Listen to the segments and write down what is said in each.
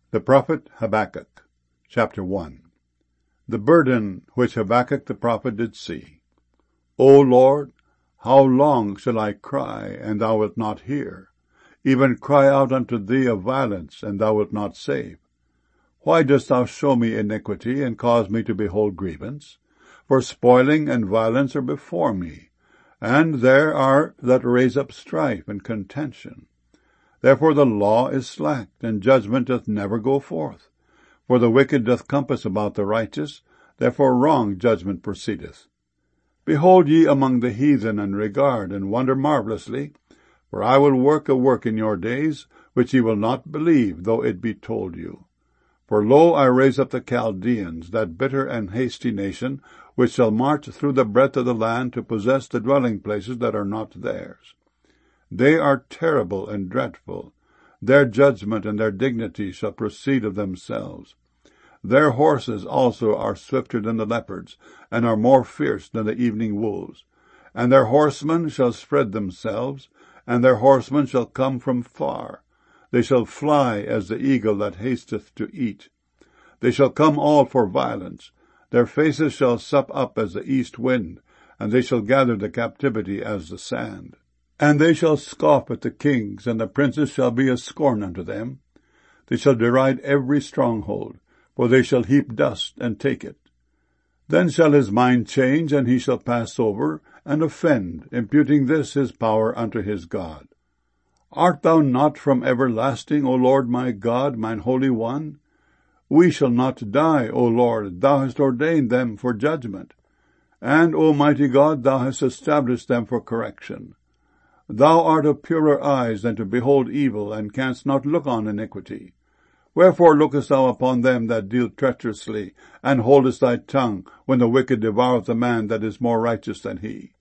The prophet Habakkuk, chapter 1. The burden which Habakkuk the prophet did see. O Lord, how long shall I cry, and thou wilt not hear? Even cry out unto thee of violence, and thou wilt not save. Why dost thou show me iniquity, and cause me to behold grievance? For spoiling and violence are before me, and there are that raise up strife and contention. Therefore the law is slacked, and judgment doth never go forth. For the wicked doth compass about the righteous, therefore wrong judgment proceedeth. Behold ye among the heathen, and regard, and wonder marvellously, for I will work a work in your days, which ye will not believe, though it be told you. For lo, I raise up the Chaldeans, that bitter and hasty nation, which shall march through the breadth of the land to possess the dwelling places that are not theirs. They are terrible and dreadful. Their judgment and their dignity shall proceed of themselves. Their horses also are swifter than the leopards, and are more fierce than the evening wolves. And their horsemen shall spread themselves, and their horsemen shall come from far. They shall fly as the eagle that hasteth to eat. They shall come all for violence. Their faces shall sup up as the east wind, and they shall gather the captivity as the sand. And they shall scoff at the kings, and the princes shall be a scorn unto them. They shall deride every stronghold, for they shall heap dust and take it. Then shall his mind change, and he shall pass over, and offend, imputing this his power unto his God. Art thou not from everlasting, O Lord my God, mine Holy One? We shall not die, O Lord, thou hast ordained them for judgment. And, O mighty God, thou hast established them for correction. Thou art of purer eyes than to behold evil, and canst not look on iniquity. Wherefore lookest thou upon them that deal treacherously, and holdest thy tongue, when the wicked devoureth a man that is more righteous than he?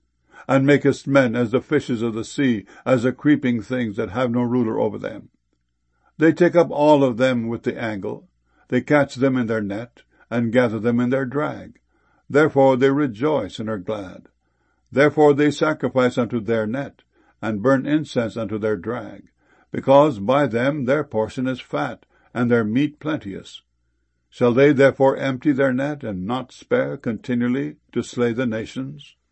And makest men as the fishes of the sea, as the creeping things that have no ruler over them. They take up all of them with the angle. They catch them in their net, and gather them in their drag. Therefore they rejoice and are glad. Therefore they sacrifice unto their net, and burn incense unto their drag, because by them their portion is fat, and their meat plenteous. Shall they therefore empty their net, and not spare continually to slay the nations?